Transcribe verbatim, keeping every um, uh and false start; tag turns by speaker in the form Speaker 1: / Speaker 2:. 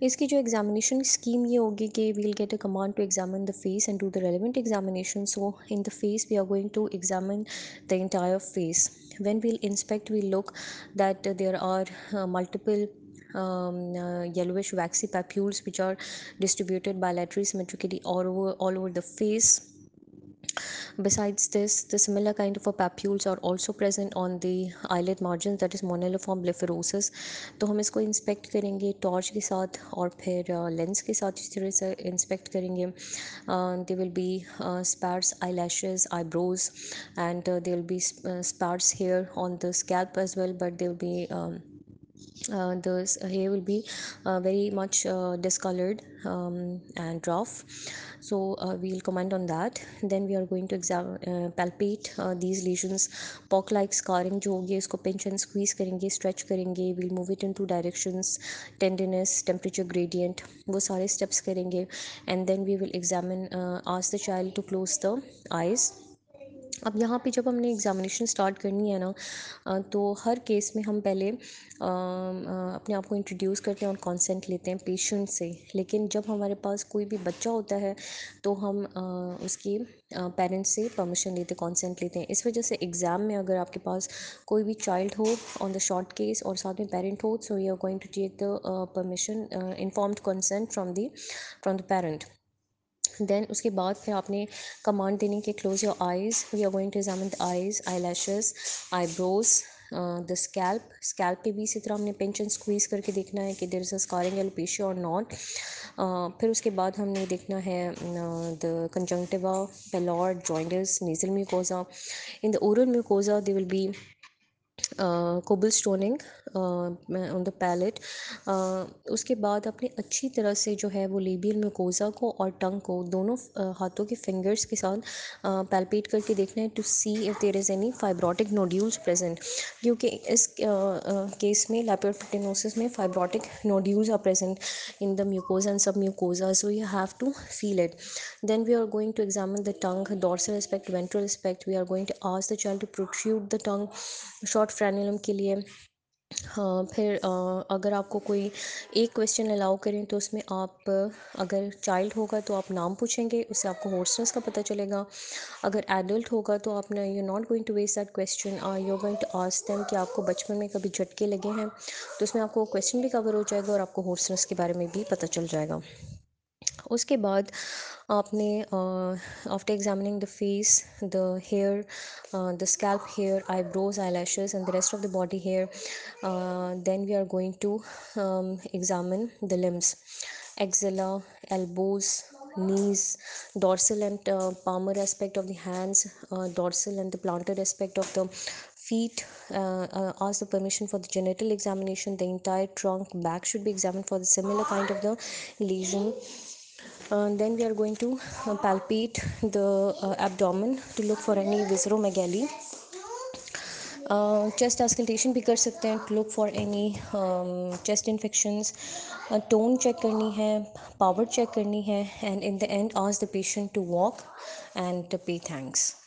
Speaker 1: اس کی جو examination scheme یہ ہوگی کہ we'll get a command to examine the face and do the relevant examination. So in the face we are going to examine the entire face. When we'll inspect, we'll look that uh, there are uh, multiple um, uh, yellowish waxy papules which are distributed bilaterally symmetrically all over, all over the face. Besides this, the similar kind of a papules are also present on the eyelid margins, that is moniliform blepharosis. تو ہم اس کو inspect کریں گے torch کے ساتھ اور پھر lens کے ساتھ اس طرح سے انسپیکٹ کریں گے. دے will be اسپیرس I lashes eyebrows and they will be sparse hair on the scalp as well, but they will be uh, the hair will be uh, very much uh, discolored um, and rough. So uh, we'll comment on that. Then we are going to examine uh, palpate uh, these lesions. Pock like scarring جو ہوگی اس کو pinch and squeeze کریں گے, stretch کریں گے. We'll move it in two directions, tenderness, temperature gradient, وہ سارے steps کریں گے. And then we will examine, uh, ask the child to close the eyes. اب یہاں پہ جب ہم نے ایگزامینیشن اسٹارٹ کرنی ہے نا, تو ہر کیس میں ہم پہلے اپنے آپ کو انٹروڈیوس کرتے ہیں اور کانسینٹ لیتے ہیں پیشنٹ سے. لیکن جب ہمارے پاس کوئی بھی بچہ ہوتا ہے تو ہم اس کی پیرنٹس سے پرمیشن لیتے, کانسینٹ لیتے ہیں. اس وجہ سے ایگزام میں اگر آپ کے پاس کوئی بھی چائلڈ ہو آن دا شارٹ کیس اور ساتھ میں پیرنٹ ہو, so you are going to take the permission informed consent from the from the parent. Then اس کے بعد پھر آپ نے کمانڈ دینی کہ close your eyes. We are going to examine the eyes, eyelashes, eyebrows, the scalp. Scalp پہ بھی اسی طرح ہم نے پنچ اینڈ اسکویز کر کے دیکھنا ہے کہ دیر از اے اسکارنگ ایلوپیشیا اور ناٹ. پھر اس کے بعد ہم نے دیکھنا ہے the conjunctiva, palate, joints, nasal mucosa. In the oral mucosa they will be cobblestoning on the palate. اس کے بعد اپنے اچھی طرح سے جو ہے وہ لیبیل میوکوزا کو اور ٹنگ کو دونوں ہاتھوں کے فنگرس کے ساتھ پیلپیٹ کر کے دیکھنا ہے to see if there is any fibrotic nodules present. کیونکہ اس کیس میں لیپروٹینوسس میں fibrotic nodules are present in the mucosa and submucosa, so you have to feel it. Then we are going to examine the tongue, dorsal aspect, ventral aspect. We are going to ask the child to protrude the tongue short frenulum کے لیے. ہاں پھر اگر آپ کو کوئی ایک question الاؤ کریں تو اس میں آپ اگر چائلڈ ہوگا تو آپ نام پوچھیں گے, اس سے آپ کو ہورسنس کا پتہ چلے گا. اگر ایڈلٹ ہوگا تو آپ نے you not going to waste that question, you going to ask them کہ آپ کو بچپن میں کبھی جھٹکے لگے ہیں, تو اس میں آپ کو کویشچن بھی کور ہو جائے گا اور آپ کو ہورسنس کے بارے میں بھی پتہ چل جائے گا. اس کے بعد آپ نے after examining the face, the hair, the scalp hair, eyebrows, eyelashes and the rest of the body hair, then we are going to examine the limbs, axilla, elbows, knees, dorsal and uh, palmar aspect of the hands, uh, dorsal and the plantar aspect of the feet. Uh, uh, ask the permission for the genital examination. The entire trunk, back should be examined for the similar kind of the lesion. Uh, then we are going to uh, palpate the uh, abdomen to look for any visceromegaly. Chest auscultation بھی کر سکتے ہیں to look for any chest infections. Tone check کرنی ہے, power check کرنی ہے, and in the end ask the patient to walk and pay thanks.